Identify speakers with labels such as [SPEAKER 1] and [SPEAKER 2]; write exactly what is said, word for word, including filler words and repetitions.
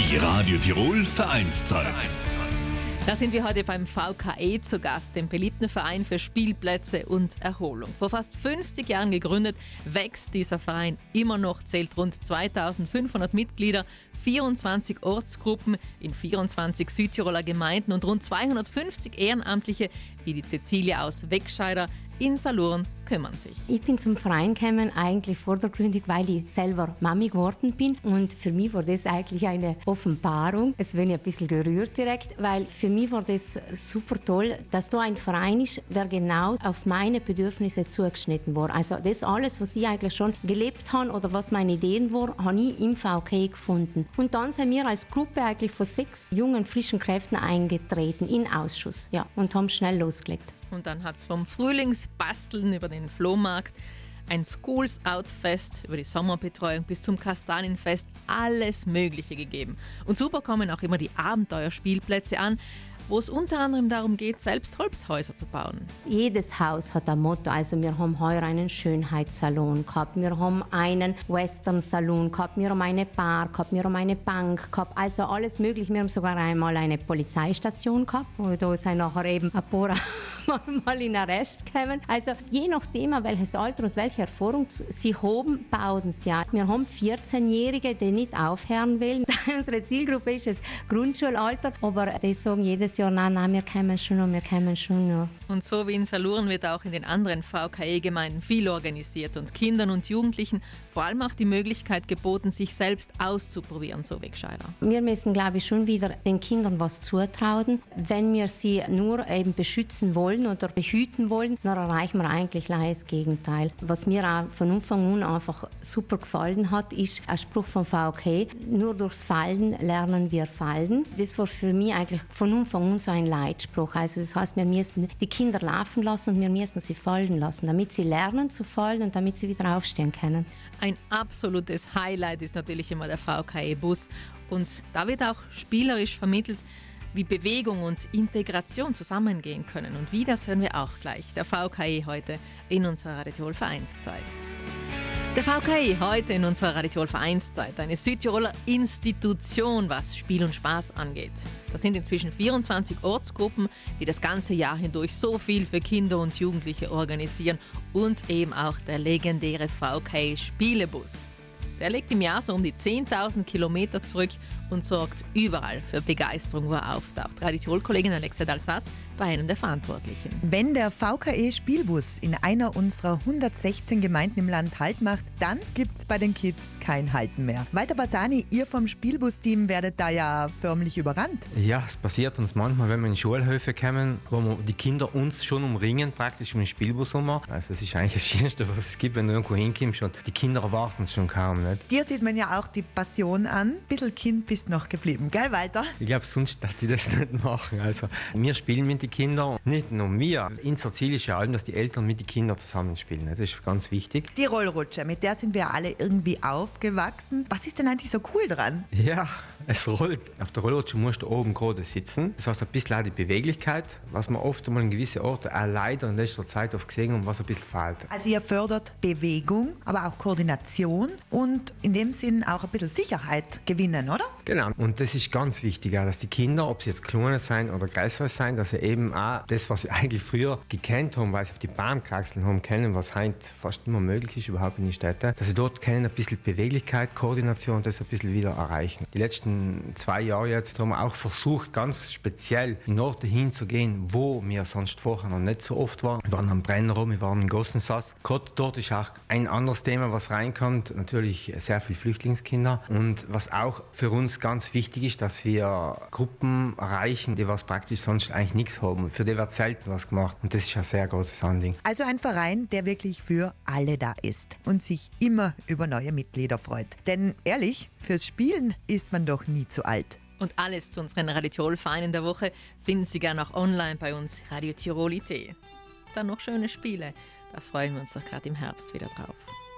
[SPEAKER 1] Die Radio Tirol Vereinszeit.
[SPEAKER 2] Da sind wir heute beim V K E zu Gast, dem beliebten Verein für Spielplätze und Erholung. Vor fast fünfzig Jahren gegründet, wächst dieser Verein immer noch, zählt rund zweitausendfünfhundert Mitglieder, vierundzwanzig Ortsgruppen in vierundzwanzig Südtiroler Gemeinden und rund zweihundertfünfzig Ehrenamtliche, wie die Cecilia aus Wegscheider in Salurn kümmern sich.
[SPEAKER 3] Ich bin zum Verein gekommen eigentlich vordergründig, weil ich selber Mami geworden bin, und für mich war das eigentlich eine Offenbarung. Jetzt bin ich ein bisschen gerührt direkt, weil für mich war das super toll, dass da ein Verein ist, der genau auf meine Bedürfnisse zugeschnitten war. Also das alles, was ich eigentlich schon gelebt habe oder was meine Ideen waren, habe ich im V K E gefunden. Und dann sind wir als Gruppe eigentlich von sechs jungen, frischen Kräften eingetreten in den Ausschuss, ja, und haben schnell losgelegt.
[SPEAKER 2] Und dann hat es vom Frühlingsbasteln über den Flohmarkt, ein Schools Out Fest, über die Sommerbetreuung bis zum Kastanienfest alles Mögliche gegeben. Und super kommen auch immer die Abenteuerspielplätze an, wo es unter anderem darum geht, selbst Holzhäuser zu bauen.
[SPEAKER 3] Jedes Haus hat ein Motto. Also wir haben heuer einen Schönheitssalon gehabt, wir haben einen Western-Salon gehabt, wir haben eine Bar gehabt, wir haben eine Bank gehabt, also alles Mögliche. Wir haben sogar einmal eine Polizeistation gehabt, wo da sind nachher eben ein paar mal in Arrest gekommen. Also je nachdem, welches Alter und welche Erfahrung sie haben, bauen sie ja. Wir haben vierzehnjährige, die nicht aufhören wollen. Unsere Zielgruppe ist das Grundschulalter, aber die sagen jedes Jahr, nein, nein, wir kommen schon noch, wir kommen schon noch.
[SPEAKER 2] Und so wie in Salurn wird auch in den anderen V K E-Gemeinden viel organisiert und Kindern und Jugendlichen vor allem auch die Möglichkeit geboten, sich selbst auszuprobieren, so Wegscheider.
[SPEAKER 3] Wir müssen, glaube ich, schon wieder den Kindern was zutrauen. Wenn wir sie nur eben beschützen wollen oder behüten wollen, dann erreichen wir eigentlich das Gegenteil. Was mir auch von Anfang an einfach super gefallen hat, ist ein Spruch vom V K E: nur durchs Fallen lernen wir fallen. Das war für mich eigentlich von Anfang an so ein Leitspruch. Also das heißt, wir müssen die Kinder laufen lassen und wir müssen sie fallen lassen, damit sie lernen zu fallen und damit sie wieder aufstehen können.
[SPEAKER 2] Ein absolutes Highlight ist natürlich immer der V K E-Bus. Und da wird auch spielerisch vermittelt, wie Bewegung und Integration zusammengehen können. Und wie, das hören wir auch gleich. Der V K E heute in unserer Radio Tirol Vereinszeit. Der V K E heute in unserer Radio Tirol Vereinszeit, eine Südtiroler Institution, was Spiel und Spaß angeht. Das sind inzwischen vierundzwanzig Ortsgruppen, die das ganze Jahr hindurch so viel für Kinder und Jugendliche organisieren, und eben auch der legendäre V K E-Spielebus. Der legt im Jahr so um die zehntausend Kilometer zurück und sorgt überall für Begeisterung, wo er auftaucht. Radio Tirol-Kollegin Alexia Dalsas bei einem der Verantwortlichen.
[SPEAKER 4] Wenn der V K E-Spielbus in einer unserer hundertsechzehn Gemeinden im Land Halt macht, dann gibt's bei den Kids kein Halten mehr. Walter Basani, ihr vom Spielbus-Team werdet da ja förmlich überrannt.
[SPEAKER 5] Ja, es passiert uns manchmal, wenn wir in Schulhöfe kommen, wo wir die Kinder uns schon umringen, praktisch um den Spielbus herum. Also das ist eigentlich das Schönste, was es gibt, wenn du irgendwo hinkommst, und die Kinder erwarten es schon kaum. Nicht?
[SPEAKER 4] Dir sieht man ja auch die Passion an. Ein bisschen Kind bist noch geblieben, gell Walter?
[SPEAKER 5] Ich glaube, sonst darf ich das nicht machen. Also, wir spielen mit den Kindern, nicht nur wir. Unser Ziel ist ja allem, dass die Eltern mit den Kindern zusammenspielen. Das ist ganz wichtig.
[SPEAKER 4] Die Rollrutsche, mit der sind wir alle irgendwie aufgewachsen. Was ist denn eigentlich so cool dran?
[SPEAKER 5] Ja, es rollt. Auf der Rollrutsche musst du oben gerade sitzen. Das heißt, ein bisschen auch die Beweglichkeit, was man oft einmal in gewissen Orten auch leider in letzter Zeit oft gesehen haben, was ein bisschen fehlt.
[SPEAKER 4] Also ihr fördert Bewegung, aber auch Koordination und in dem Sinn auch ein bisschen Sicherheit gewinnen, oder?
[SPEAKER 5] Genau. Und das ist ganz wichtig, auch, dass die Kinder, ob sie jetzt kleiner sein oder größer sein, dass sie eben auch das, was sie eigentlich früher gekannt haben, weil sie auf die Bahn gekraxelt haben, kennen, was heute fast immer möglich ist, überhaupt in den Städten, dass sie dort kennen, ein bisschen Beweglichkeit, Koordination, das ein bisschen wieder erreichen. Die letzten zwei Jahre jetzt haben wir auch versucht, ganz speziell in Orte hinzugehen, wo wir sonst vorher noch nicht so oft waren. Wir waren am Brennerraum, wir waren in Gossensass. Gerade dort ist auch ein anderes Thema, was reinkommt, natürlich sehr viele Flüchtlingskinder. Und was auch für uns ganz wichtig ist, dass wir Gruppen erreichen, die was praktisch sonst eigentlich nichts haben. Für die wird selten was gemacht. Und das ist ein sehr großes Anliegen.
[SPEAKER 4] Also ein Verein, der wirklich für alle da ist und sich immer über neue Mitglieder freut. Denn ehrlich, fürs Spielen ist man doch nie zu alt.
[SPEAKER 2] Und alles zu unseren Radio Tirol-Vereinen der Woche finden Sie gerne auch online bei uns, Radio Tirol punkt it. Dann noch schöne Spiele. Da freuen wir uns doch gerade im Herbst wieder drauf.